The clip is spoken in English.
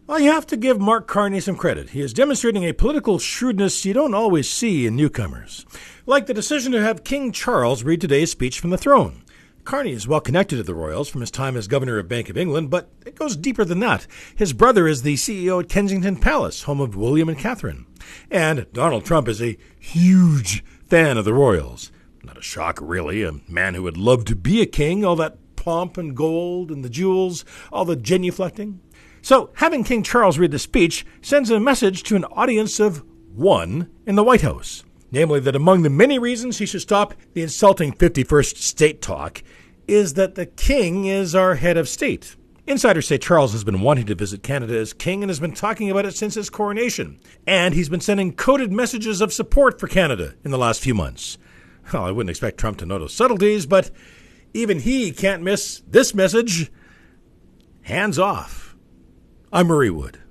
Well, you have to give Mark Carney some credit. He is demonstrating a political shrewdness you don't always see in newcomers, like the decision to have King Charles read today's speech from the throne. Carney is well connected to the royals from his time as governor of Bank of England, but it goes deeper than that. His brother is the CEO at Kensington Palace, home of William and Catherine. And Donald Trump is a huge fan of the royals. Not a shock, really. A man who would love to be a king, all that pomp and gold and the jewels, all the genuflecting. So having King Charles read the speech sends a message to an audience of one in the White House. Namely, that among the many reasons he should stop the insulting 51st state talk is that the king is our head of state. Insiders say Charles has been wanting to visit Canada as king and has been talking about it since his coronation. And he's been sending coded messages of support for Canada in the last few months. Well, I wouldn't expect Trump to notice subtleties, but even he can't miss this message. Hands off. I'm Murray Wood.